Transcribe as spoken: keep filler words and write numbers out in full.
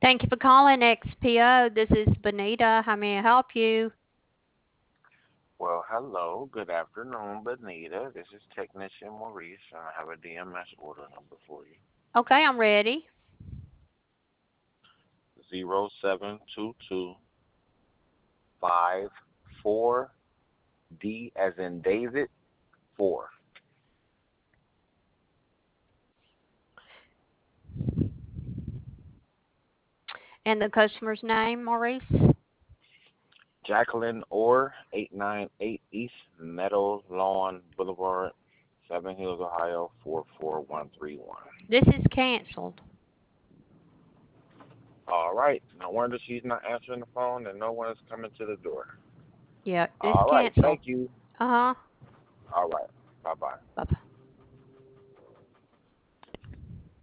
Thank you for calling X P O. This is Benita. How may I help you? Well, hello. Good afternoon, Benita. This is Technician Maurice, and I have a D M S order number for you. Okay, I'm ready. Zero seven two two five four D as in David four. And the customer's name, Maurice? Jacqueline Orr, eight nine eight East Meadow Lawn Boulevard, Seven Hills, Ohio four four one three one. This is canceled. All right. No wonder she's not answering the phone and no one is coming to the door. Yeah, it's All right. canceled. Thank you. Uh huh. All right. Bye bye. Bye bye.